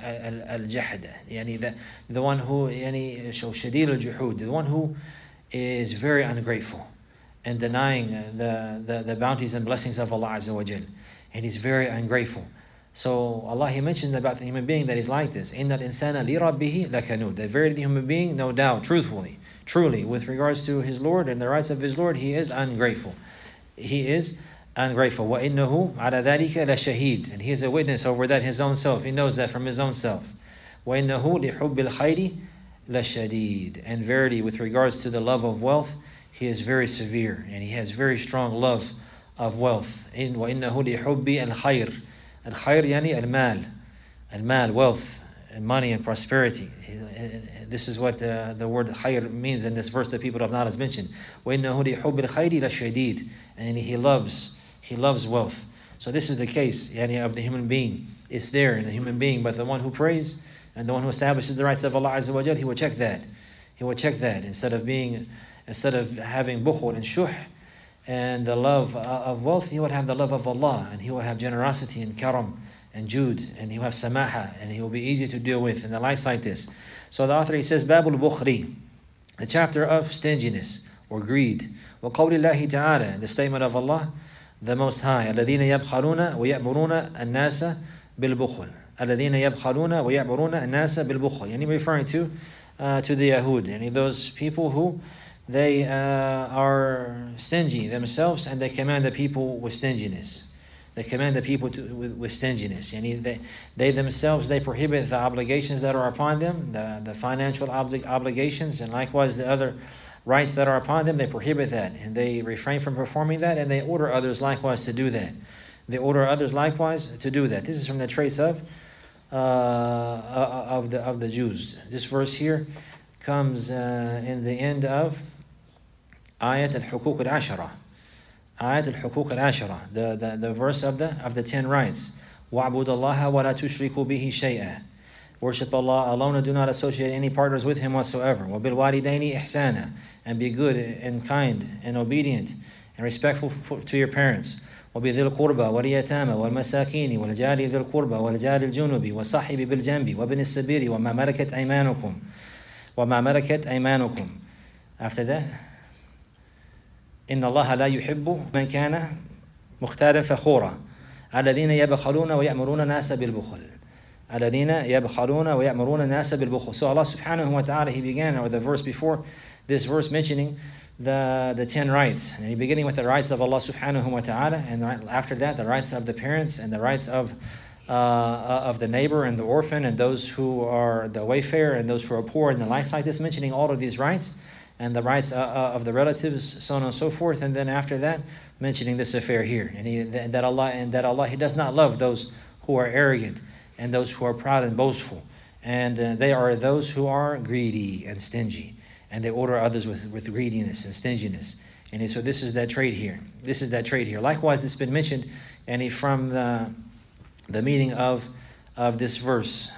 الجحد يعني the the one who يعني شديد الجحود, the one who is very ungrateful and denying the, the the bounties and blessings of Allah Azza wa Jal, and he's very ungrateful. So Allah, he mentioned about the human being that is like this. إن الإنسان لربه لكنود. The very human being, no doubt, truthfully, truly, with regards to his Lord and the rights of his Lord, he is ungrateful. He is ungrateful. وَإِنَّهُ عَلَى ذَلِكَ لَشَهِيدٌ. And he is a witness over that his own self. He knows that from his own self. وَإِنَّهُ لِحُبِّ الْخَيْرِ لَشَدِيدٌ. And verily, with regards to the love of wealth, he is very severe, and he has very strong love of wealth. إن وَإِنَّهُ لِحُبِّ الْخَيْرِ. الْخَيْرِ يعني المال. المال, wealth, and money and prosperity. This is what uh, the word khayr means in this verse that people have not as mentioned. وَإِنَّهُ لِحُبِّ الْخَيْرِ لَشَدِيدٌ. And he loves, he loves wealth. So this is the case yani, of the human being. It's there in the human being, but the one who prays and the one who establishes the rights of Allah Azza wa Jal, he will check that. He will check that instead of being Instead of having bukhul and shuh and the love of wealth, he would have the love of Allah, and he will have generosity and karam and jude, and he will have samaha, and he will be easy to deal with, and the likes like this. So the author, he says, Babul Bukhri, the chapter of stinginess or greed. وقول الله تعالى, the statement of Allah, the Most High, الذين يبخلون ويأمرون الناس بالبخل. الذين يبخلون ويأمرون الناس بالبخل. And he referring to uh, to the Yahud, and those people who they uh, are stingy themselves, and they command the people with stinginess. They command the people to, with, with stinginess. And they, they themselves, they prohibit the obligations that are upon them, the, the financial obli obligations, and likewise the other rights that are upon them, they prohibit that. And they refrain from performing that, and they order others likewise to do that. They order others likewise to do that. This is from the traits of, uh, of, the, of the Jews. This verse here comes uh, in the end of Ayat al-Hukuk al-Ashara. Ayat al-Hukuk al-Ashara, the, the, the verse of the, of the ten rights. وَعْبُدَ اللَّهَ وَلَا تُشْرِكُوا بِهِ شَيْئًا. Worship Allah alone and do not associate any partners with Him whatsoever. وَبِالْوَالِدَيْنِ إِحْسَانًا. And be good and kind and obedient and respectful to your parents. وَبِذِي الْقُرْبَى وَالْيَتَامَى وَالْمَسَاكِينِ وَالْجَارِ ذِي الْقُرْبَى وَالْجَارِ الْجُنُبِ وَالصَّحِبِ بِالْجَنْبِ وَابْنِ السَّبِيلِ وَمَا مَلَكَتْ أَيْمَانُكُمْ وَمَا مَلَكَتْ أَيْمَانُكُمْ. After that, إن الله لا يحب من كان مختالا فخورا الذين يبخلون ويأمرون الناس بالبخل الذين يبخلون ويأمرون الناس بالبخل. So Allah subhanahu wa ta'ala, he began, or the verse before this verse, mentioning the, the ten rights. And he beginning with the rights of Allah subhanahu wa ta'ala, and after that the rights of the parents and the rights of uh, of the neighbor and the orphan and those who are the wayfarer and those who are poor and the likes like this, mentioning all of these rights and the rights uh, uh, of the relatives, so on and so forth. And then after that, mentioning this affair here, and he, that Allah and that Allah, He does not love those who are arrogant and those who are proud and boastful, and uh, they are those who are greedy and stingy, and they order others with with greediness and stinginess. And he, so this is that trait here. This is that trait here. Likewise, this has been mentioned, and he, from the the meaning of of this verse,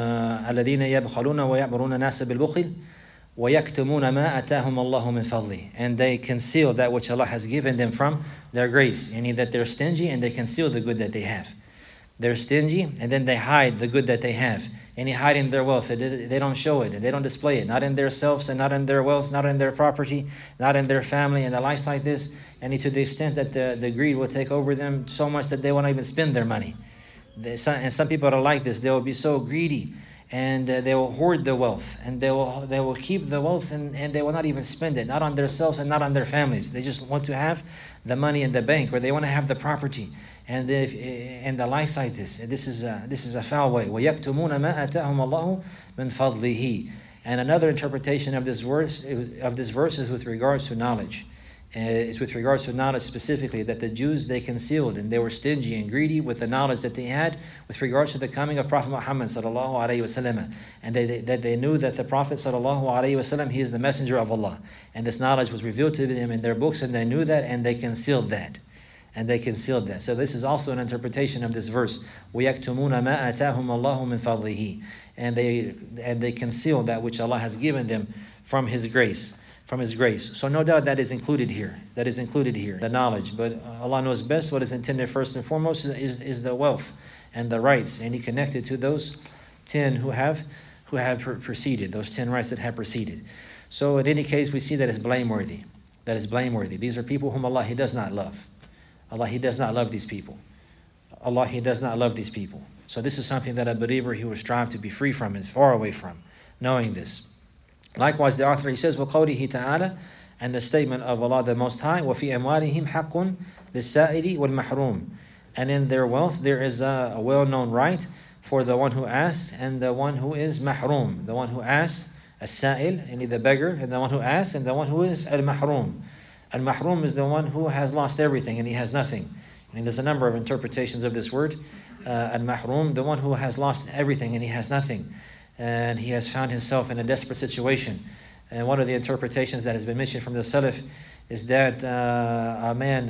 الذين يبخلون ويأمرون الناس بالبخل وَيَكْتُمُونَ مَا أَتَاهُمَ اللَّهُ مِنْ فَضْلِهِ. And they conceal that which Allah has given them from their grace. Meaning that they're stingy and they conceal the good that they have. They're stingy and then they hide the good that they have. And they hide in their wealth. They don't show it and they don't display it. Not in their selves and not in their wealth, not in their property, not in their family and the likes like this. And to the extent that the, the greed will take over them so much that they won't even spend their money. They, and some people are like this. They will be so greedy. And uh, they will hoard the wealth, and they will they will keep the wealth, and, and they will not even spend it, not on themselves and not on their families. They just want to have the money in the bank, or they want to have the property, and if, and the likes like this. This is a, this is a foul way. وَيَكْتُمُونَ مَا أَتَاهُمَ اللَّهُ مِنْ فَضْلِهِ. And another interpretation of this verse of this verse is with regards to knowledge. Uh, it's with regards to knowledge specifically, that the Jews, they concealed and they were stingy and greedy with the knowledge that they had with regards to the coming of Prophet Muhammad sallallahu alaihi wasallam, and they, they, that they knew that the Prophet sallallahu alaihi wasallam, he is the messenger of Allah, and this knowledge was revealed to them in their books, and they knew that, and they concealed that. And they concealed that. So this is also an interpretation of this verse. وَيَكْتُمُونَ مَا أَتَاهُمَ اللَّهُ مِنْ فَضْلِهِ. And they and they conceal that which Allah has given them from His grace. From His grace. So no doubt that is included here. That is included here, the knowledge. But Allah knows best. What is intended first and foremost is, is the wealth and the rights. And He connected to those ten who have who have preceded, those ten rights that have preceded. So in any case, we see that it's blameworthy. That is blameworthy. These are people whom Allah, He does not love. Allah, He does not love these people. Allah, He does not love these people. So this is something that a believer, he will strive to be free from and far away from, knowing this. Likewise, the author, he says, وَقَوْلِهِ تَعَالَى, and the statement of Allah the Most High, وَفِي أَمْوَالِهِمْ حَقٌّ لِلسَّائِلِ وَالْمَحْرُومِ. And in their wealth, there is a, a well-known right for the one who asked and the one who is mahroom. The one who asked, as-sa'il, and the beggar, and the one who asked, and the one who is al-mahroom. Al-mahroom is the one who has lost everything and he has nothing. And there's a number of interpretations of this word. Uh, al-mahroom, the one who has lost everything and he has nothing, and he has found himself in a desperate situation. And one of the interpretations that has been mentioned from the Salaf is that uh, a man,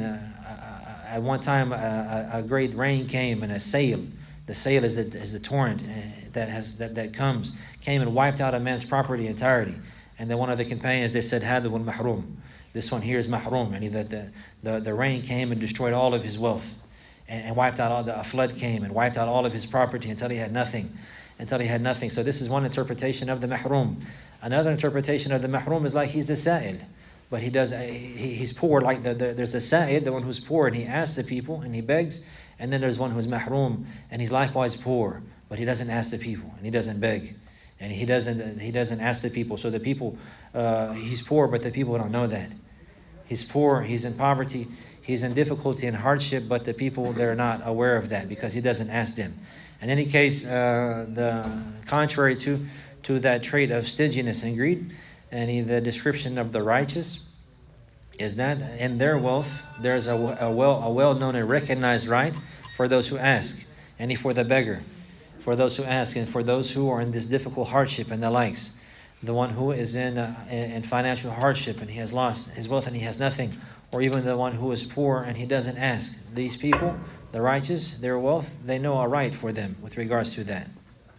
uh, at one time, a, a great rain came, and a sail, the sail is the, is the torrent that has that, that comes, came and wiped out a man's property entirely. And then one of the companions, they said, هذا هو المحروم. This one here is mahrum, and that the, the, the rain came and destroyed all of his wealth, and, and wiped out all the, a flood came and wiped out all of his property until he had nothing, until he had nothing. So this is one interpretation of the mahrum. Another interpretation of the mahrum is like he's the sa'il, but he does he, he's poor. Like the, the, there's the sa'il, the one who's poor, and he asks the people and he begs, and then there's one who's mahrum, and he's likewise poor, but he doesn't ask the people and he doesn't beg. And he doesn't he doesn't ask the people. So the people, uh, he's poor, but the people don't know that. He's poor, he's in poverty, he's in difficulty and hardship, but the people, they're not aware of that because he doesn't ask them. In any case, uh, the contrary to, to that trait of stinginess and greed, and the description of the righteous is that in their wealth, there's a, a, well, a well-known and recognized right for those who ask, and for the beggar, for those who ask, and for those who are in this difficult hardship and the likes. The one who is in, uh, in financial hardship and he has lost his wealth and he has nothing, or even the one who is poor and he doesn't ask. These people, the righteous, their wealth, they know a right for them with regards to that.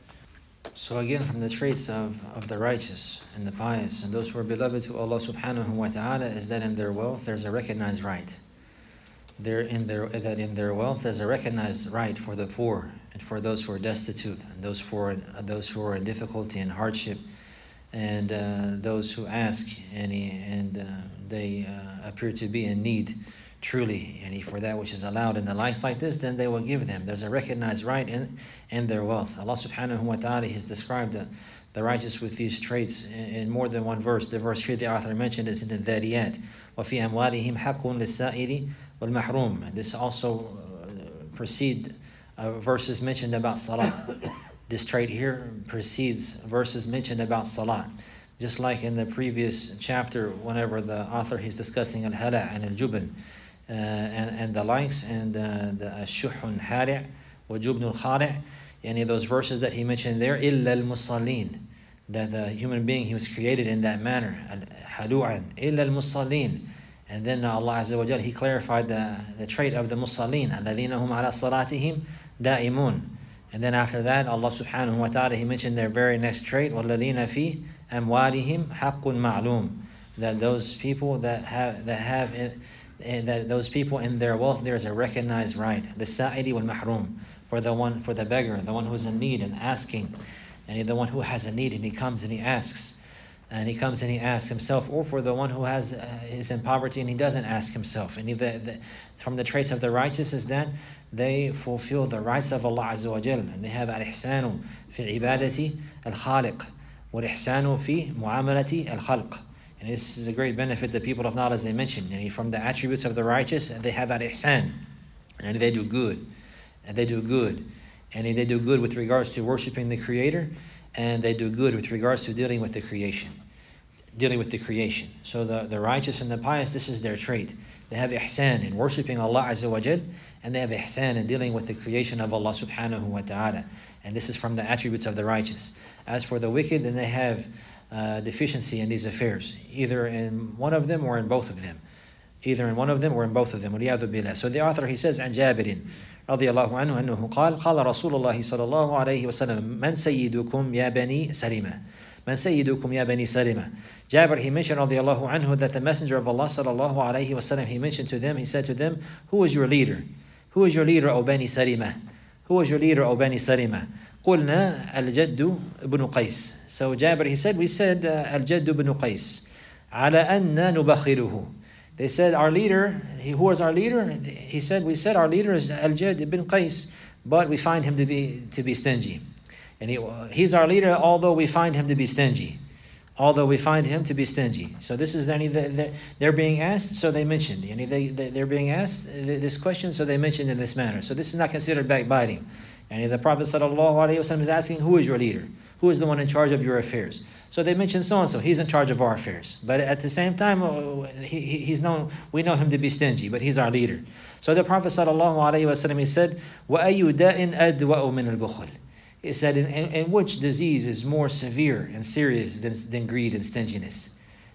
So again, from the traits of, of the righteous and the pious and those who are beloved to Allah subhanahu wa ta'ala is that in their wealth there's a recognized right. They're in their, that in their wealth there's a recognized right for the poor and for those who are destitute and those, for, those who are in difficulty and hardship, and uh, those who ask and, he, and uh, they uh, appear to be in need truly, and for that which is allowed in the likes like this, then they will give them. There's a recognized right in, in their wealth. Allah subhanahu wa ta'ala has described the, the righteous with these traits in, in more than one verse. The verse here the author mentioned is in the Dhariyat. وَفِي أَمْوَالِهِمْ حَقٌّ لِلسَّائِلِ وَالْمَحْرُومِ. This also uh, precede uh, verses mentioned about salah. This trait here precedes verses mentioned about salah. Just like in the previous chapter, whenever the author is discussing al-hala and al-jubn uh, and, and the likes, and uh, the shuhun hari' wa jubnul khari', any of those verses that he mentioned there, illa al-musallin, that the human being, he was created in that manner, halu'an, illa al-musallin. And then Allah Azza wa Jal, he clarified the, the trait of the musallin, alladhina hum ala salatihim da'imun. And then after that, Allah subhanahu wa ta'ala, he mentioned their very next trait, وَالَّذِينَ فِي أَمْوَالِهِمْ حَقٌّ مَعْلُومٌ. That those people that have, that have in, in, that those people in their wealth, there is a recognized right. لِلسَّائِلِ وَالْمَحْرُومِ. For the one, for the beggar, the one who's in need and asking, and the one who has a need and he comes and he asks, and he comes and he asks himself, or for the one who has uh, is in poverty and he doesn't ask himself. And the, the, from the traits of the righteous is that they fulfill the rights of Allah Azza wa Jal, and they have al-ihsanu fi ibadati al-khaliq wal-ihsanu fi mu'amalati al-khalq. And this is a great benefit that people of knowledge, they mention. And from the attributes of the righteous, they have al-ihsan, and they do good, and they do good, and they do good with regards to worshiping the Creator, and they do good with regards to dealing with the creation. Dealing with the creation. So the, the righteous and the pious, this is their trait. They have ihsan in worshiping Allah Azza wa Jal, and they have ihsan in dealing with the creation of Allah subhanahu wa ta'ala. And this is from the attributes of the righteous. As for the wicked, then they have uh, deficiency in these affairs, either in one of them or in both of them. Either in one of them or in both of them. وَلِيَعْذُ بِاللَّهِ. So the author, he says, عن جابر رضي الله عنه أنه قال قال رسول الله صلى الله عليه وسلم من سيدكم يا بني سلمة من سيدكم يا بني سلمة. Jabir, he mentioned رضي الله عنه that the Messenger of Allah صلى الله عليه وسلم, he mentioned to them, he said to them, who is your leader? Who is your leader, O Bani Salima? Who is your leader, O Bani Salima? قلنا الجد بن قيس. So Jabir, he said, we said uh, الجد بن قيس على أن نبخله. They said, our leader, he, who was our leader? He said, we said our leader is Al-Jad ibn Qais, but we find him to be to be stingy. And he, he's our leader, although we find him to be stingy. Although we find him to be stingy. So this is, any they're being asked, so they mentioned. And they, they're being asked this question, so they mentioned in this manner. So this is not considered backbiting. And the Prophet ﷺ is asking, who is your leader? Who is the one in charge of your affairs? So they mentioned so-and-so, he's in charge of our affairs. But at the same time, he, he's known, we know him to be stingy, but he's our leader. So the Prophet ﷺ, he said, وَأَيُّ دَاءٍ أَدْوَأُ مِنَ الْبُخْلِ. He said, in, in, in which disease is more severe and serious than, than greed and stinginess?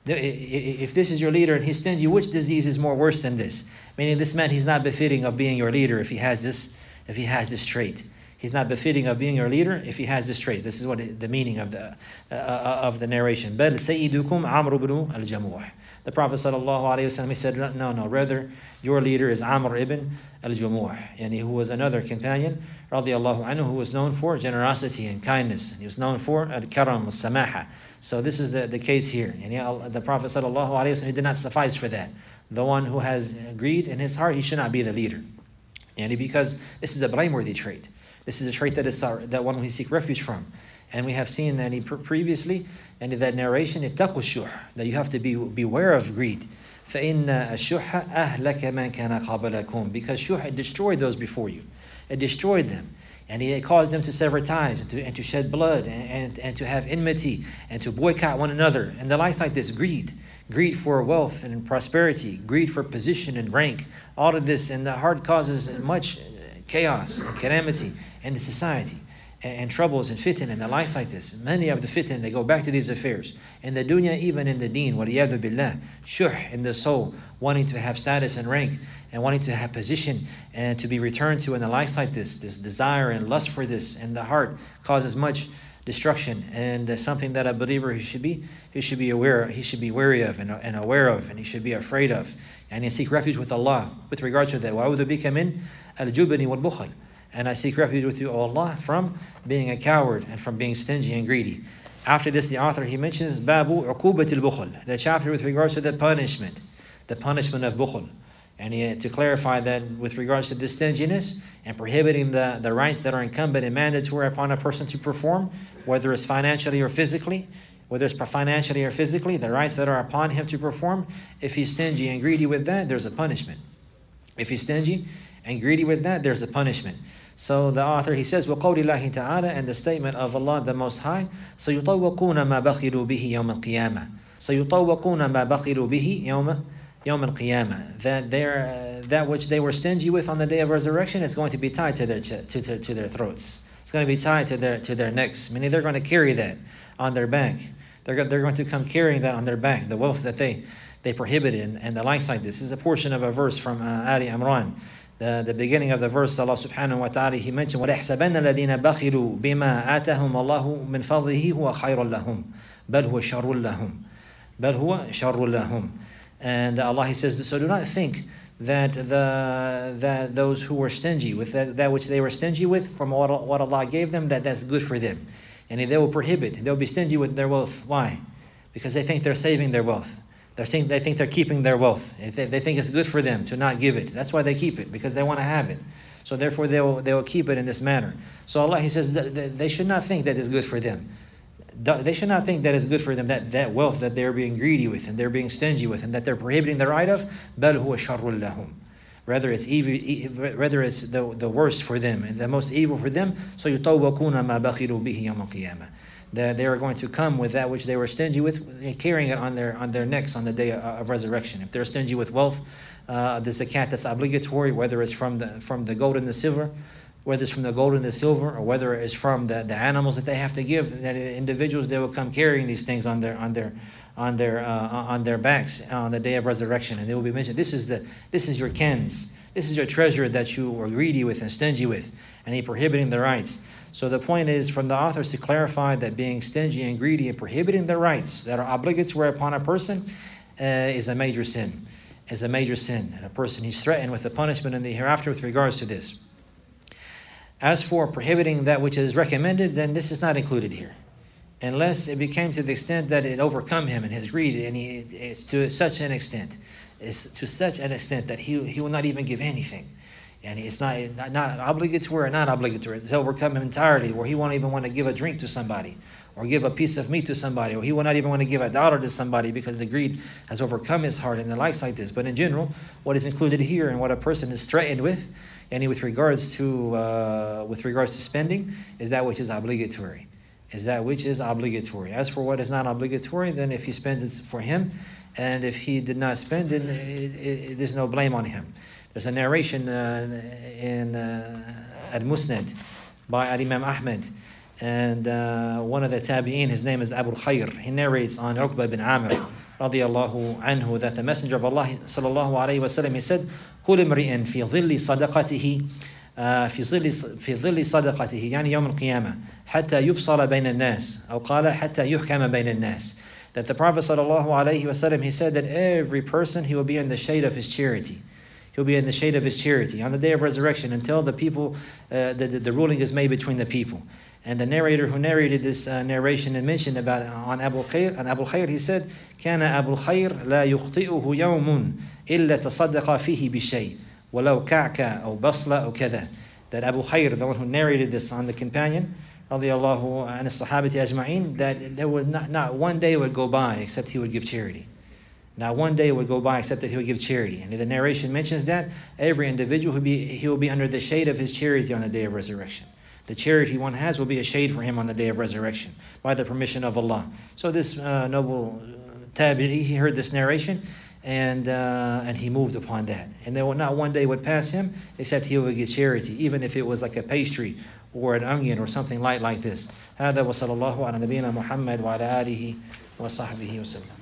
If this is your leader and he's stingy, which disease is more worse than this? Meaning this man, he's not befitting of being your leader if he has this, if he has this trait. He's not befitting of being your leader if he has this trait. This is what it, the meaning of the uh, uh, of the narration. بَلْ سَيِّدُكُمْ عَمْرُ بْنُ الْجَمُوحِ. The Prophet sallallahu alaihi wasallam, he said, no, no, rather your leader is Amr ibn al-Jumuh, and who was another companion, radiallahu anhu, who was known for generosity and kindness. He was known for al-karam, al-samaha. So this is the, the case here. And the Prophet sallallahu alaihi wasallam, he did not suffice for that. The one who has greed in his heart, he should not be the leader. And because this is a blameworthy trait. This is a trait that is that one we seek refuge from. And we have seen that he previously, and in that narration, اتقوا الشح, that you have to be beware of greed. فإن الشح أهلك من كان قبلكم, because shuh destroyed those before you. It destroyed them. And it caused them to sever ties and to, and to shed blood and, and, and to have enmity and to boycott one another. And the likes like this, greed. Greed for wealth and prosperity. Greed for position and rank. All of this, and the heart causes much chaos and calamity in the society. And, and troubles and fitan and the likes like this. Many of the fitan, they go back to these affairs. In the dunya, even in the deen, waliyadu billah, shuh in the soul, wanting to have status and rank, and wanting to have position and to be returned to, and the likes like this, this desire and lust for this in the heart causes much destruction, and uh, something that a believer he should be he should be aware he should be wary of and, and aware of, and he should be afraid of, and he seek refuge with Allah with regard to that. وَأَعُوذُ بِكَ مِنْ الْجُبْنِ وَالْبُخْلِ. And I seek refuge with you, O Allah, from being a coward and from being stingy and greedy. After this, the author, he mentions Babu Uqubat al-Bukhl, the chapter with regards to the punishment, the punishment of Bukhl. And he, to clarify that with regards to this stinginess and prohibiting the, the rights that are incumbent and mandatory upon a person to perform, whether it's financially or physically, whether it's financially or physically, the rights that are upon him to perform, if he's stingy and greedy with that, there's a punishment. If he's stingy and greedy with that, there's a punishment. So the author, he says, وَقَوْلِ اللَّهِ تَعَالَى, and the statement of Allah the Most High, سَيُطَوَّقُونَ مَا بَخِلُوا بِهِ يَوْمَ الْقِيَامَةِ سَيُطَوَّقُونَ مَا بَخِلُوا بِهِ يَوْمَ يَوْمَ الْقِيَامَةِ. That their, uh, that which they were stingy with on the day of resurrection is going to be tied to their to, to, to their throats. It's going to be tied to their to their necks. Meaning they're going to carry that on their back. They're they're going to come carrying that on their back. The wealth that they they prohibited and, and the likes like this. This is a portion of a verse from uh, Ali Imran. The, the beginning of the verse, Allah subhanahu wa ta'ala, he mentioned, وَلَيْحْسَبَنَّ الَّذِينَ بَخِلُوا بِمَا آتَاهُمْ اللَّهُ مِنْ فَضْلِهِ هُوَ خَيْرٌ لَهُمْ بَلْ هُوَ شَرٌ لَهُمْ بَلْ هُوَ شَرٌ لَهُمْ. And Allah, he says, so do not think that the that those who were stingy with that, that which they were stingy with from what, what Allah gave them, that that's good for them. And they will prohibit, they'll be stingy with their wealth. Why? Because they think they're saving their wealth. They're saying, they think they're keeping their wealth. They, they think it's good for them to not give it. That's why they keep it, because they want to have it. So therefore they will, they will keep it in this manner. So Allah, he says, that they should not think that it's good for them. They should not think that it's good for them, that, that wealth that they're being greedy with and they're being stingy with and that they're prohibiting the right of. بَلْ هُوَ شَرٌ لَهُمْ. Rather it's evil, rather it's the, the worst for them and the most evil for them. So يُطَوَّقُونَ مَا بَخِلُوا بِهِ يَوْمَ الْقِيَامَةِ. That they are going to come with that which they were stingy with, carrying it on their on their necks on the day of, of resurrection. If they're stingy with wealth, uh, the zakat that's obligatory, whether it's from the from the gold and the silver, whether it's from the gold and the silver, or whether it's from the, the animals that they have to give, that individuals, they will come carrying these things on their on their on their uh, on their backs on the day of resurrection, and they will be mentioned. This is the this is your kens, this is your treasure that you were greedy with and stingy with, and he prohibiting the rights. So the point is from the authors to clarify that being stingy and greedy and prohibiting the rights that are obligatory upon a person uh, is a major sin, is a major sin, and a person he's threatened with the punishment in the hereafter with regards to this. As for prohibiting that which is recommended, then this is not included here, unless it became to the extent that it overcome him and his greed, and he is to such an extent, is to such an extent that he he will not even give anything. And it's not, not, not obligatory or not obligatory. It's overcome him entirely, where he won't even want to give a drink to somebody or give a piece of meat to somebody, or he will not even want to give a dollar to somebody because the greed has overcome his heart and the likes like this. But in general, what is included here and what a person is threatened with, and with regards to uh, with regards to spending, is that which is obligatory. Is that which is obligatory. As for what is not obligatory, then if he spends it for him, and if he did not spend it, it, it, it there's no blame on him. There's a narration uh, in uh, Al-Musnad by Imam Ahmed, and uh, one of the tabi'in, his name is Abu Khayr. He narrates on Uqba bin Amir radiyallahu anhu that the Messenger of Allah sallallahu alayhi wa sallam, he said, كُلْ امْرِئٍ فِي ظِلِّ صَدَقَتِهِ في ظل في ظل صدقته يعني يوم القيامة حتى يفصل بين الناس أو قال حتى يحكم بين الناس. That the Prophet sallallahu alaihi wasallam, he said that every person, he will be in the shade of his charity. He'll be in the shade of his charity on the day of resurrection until the people, uh, the, the, the ruling is made between the people. And the narrator who narrated this uh, narration and mentioned about uh, on Abu Khair, on Abu Khair, he said, كان أبو الخير لا يخطئه يوم إلا تصدق فيه بشيء ولو كعكة أو بصلة أو كذا. That Abu Khair, the one who narrated this on the companion, radiallahu an as-sahabati ajma'in, that there was not, not one day would go by except he would give charity. Not one day would go by except that he would give charity. And the narration mentions that every individual will be, he will be under the shade of his charity on the day of resurrection. The charity one has will be a shade for him on the day of resurrection by the permission of Allah. So this uh, noble tabi'i, he heard this narration and uh, and he moved upon that. And there will not one day would pass him except he would get charity, even if it was like a pastry or an onion or something light like this. هذا وصلى الله على نبينا محمد وعلى آله وصحبه وسلم.